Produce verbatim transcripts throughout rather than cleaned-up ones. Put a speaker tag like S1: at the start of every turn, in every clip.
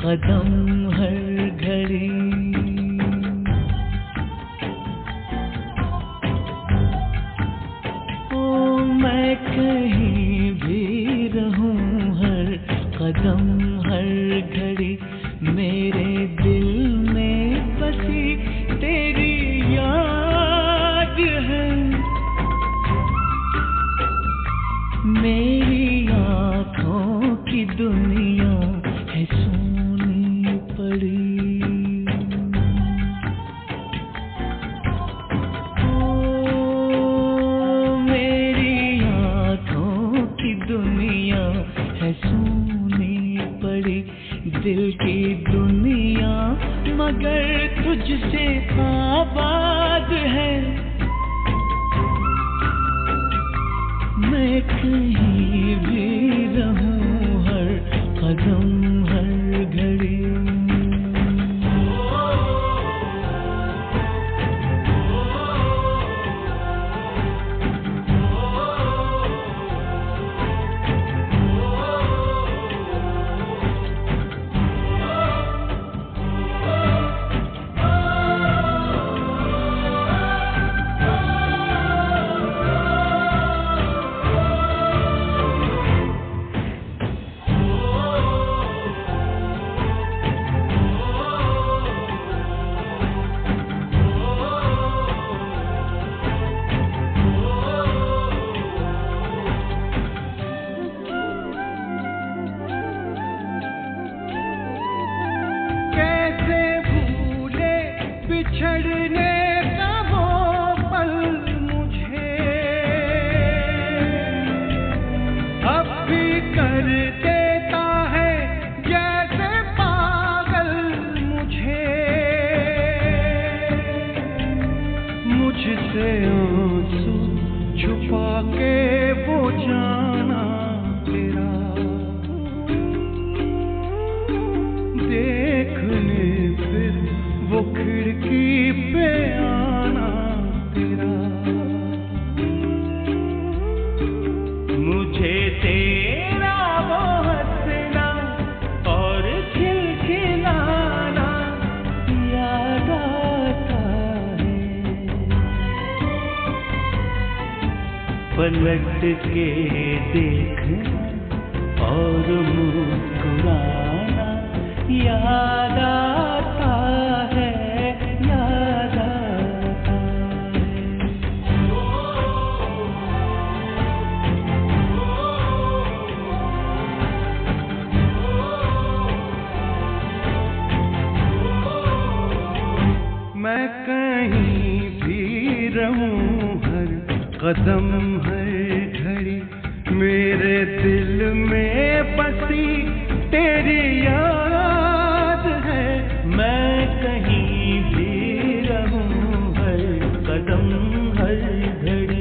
S1: कदम हर घड़ी। ओ मैं कहीं भी रहूं हर कदम हर घड़ी, मेरे दिल में बसी तेरी याद है। मेरी आँखों की दुनिया है सोनी पड़ी। ओ मेरी आँखों की दुनिया है सोनी पड़ी, दिल की दुनिया मगर तुझसे आबाद है। मैं कहीं भी रहूं हर कदम हर घड़ी। बिछड़ने का वो पल मुझे अब भी कर देता है जैसे पागल मुझे। मुझसे आंसू छुपा के वो जाना तेरा, देखने फिर वो खिड़की पे आना तेरा। मुझे तेरा वो हंसना और खिलखिलाना याद आता है। पलट के देखना और मुस्कुराना याद आता है। मैं कहीं भी रहूं हर कदम हर घड़ी, मेरे दिल में बसी तेरी याद है। मैं कहीं भी रहूं हर कदम हर घड़ी।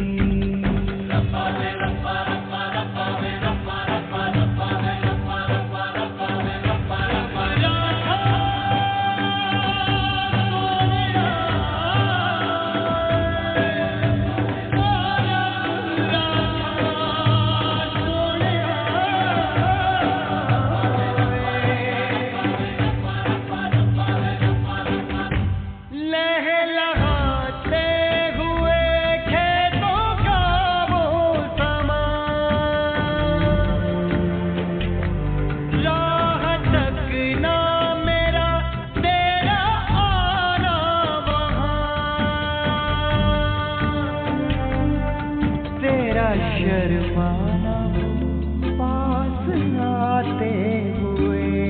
S1: शर्माना पास आते हुए,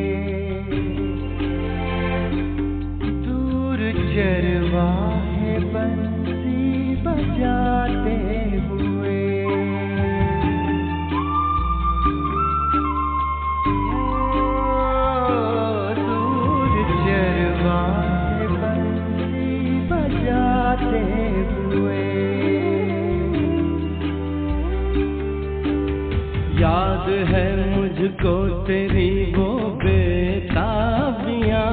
S1: दूर चरवाहे बंसी बजाते हुए। दूर चरवाहे बंसी बजाते हुए। याद है मुझको तेरी वो बेताबियां,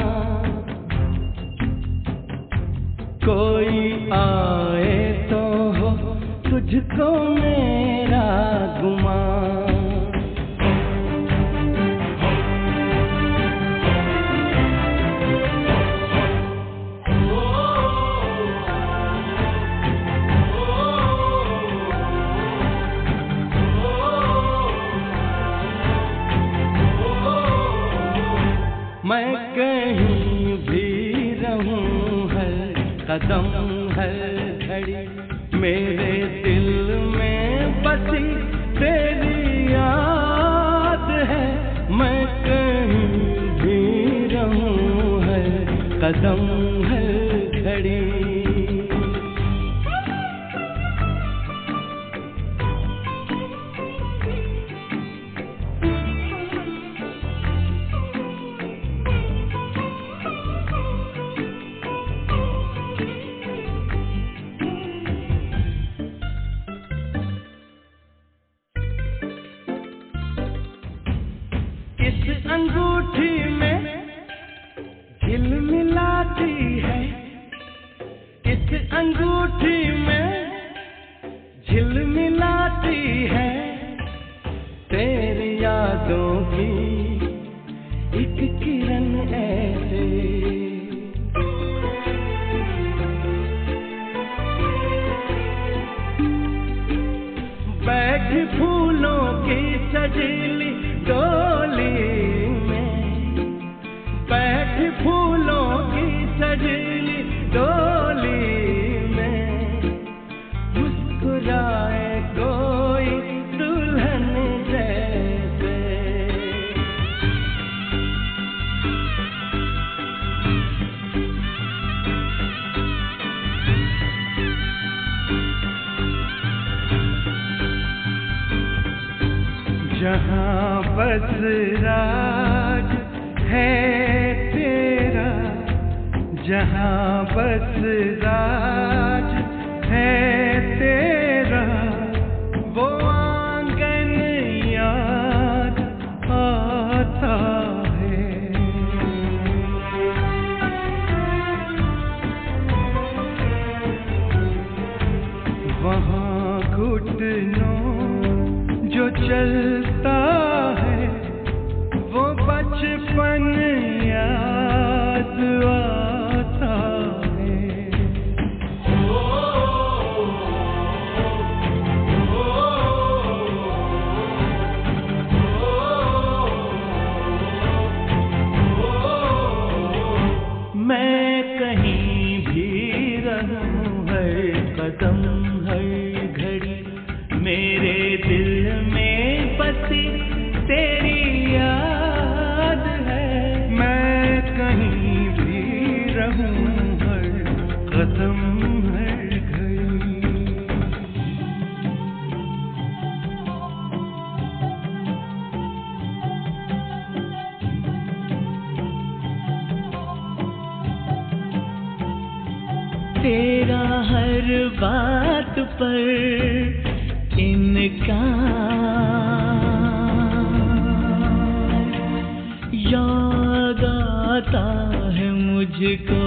S1: कोई आए तो हो तुझको मेरा गुमान। कदम हर घड़ी मेरे दिल में बसी तेरी याद है, मैं कहीं भी रहूं हर कदम हर घड़ी। अंगूठी में झिलमिलाती है, इस अंगूठी में झिलमिलाती है तेरी यादों की एक किरण ऐसे। बैठी फूलों की सजीली डोली में, बैठी फूलों की सजीली डोली में, मुस्कुराए कोई दुल्हन जैसे। जहाँ बस राज है तेरा, जहाँ बस राज है तेरा, वो आंगन याद आता है। वहाँ घुटनों जो चलता है वो बचपन याद आता है। मैं कहीं भी रहूं हर कदम हर घड़ी मेरे दिल में बसी तेरी याद है, मैं कहीं भी रहूं हर कदम हर घड़ी। तेरा हर बात पर इनकार, याद आता है मुझको,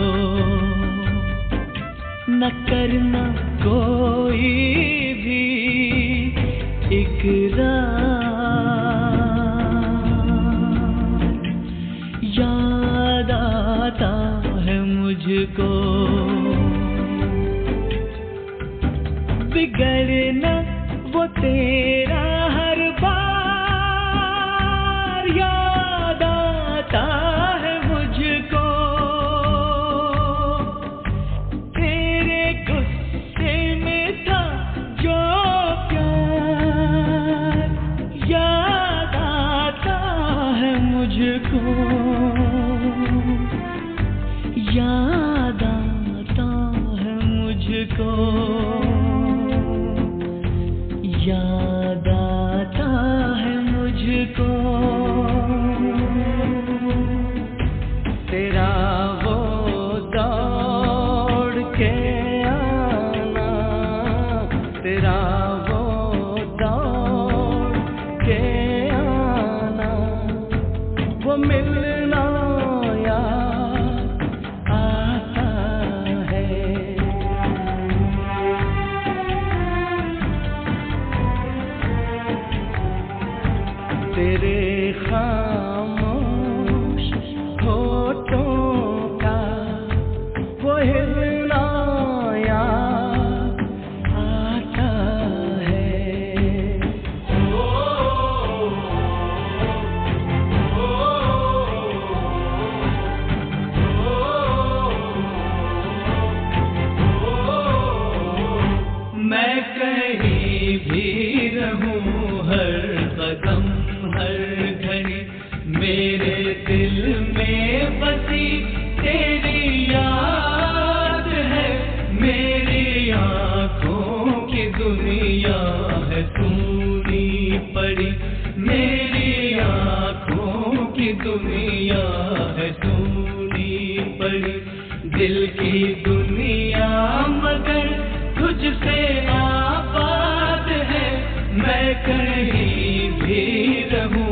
S1: न करना कोई भी इकरार, याद आता है मुझको, बिगड़ना वो तेरा हर बार, याद आता है मुझको, तेरे गुस्से में था जो प्यार, याद आता है मुझको, याद आता है मुझको, याद आता है मुझको। तेरा वो दौड़ के आना, तेरा वो दौड़ के आना, वो मिलना याद आता है। तेरे खामोश होठों का वो हिलना याद आता है। मेरी आँखों की दुनिया है सुनी पड़ी, दिल की दुनिया मगर तुझसे आबाद है। मैं कहीं भी रहूं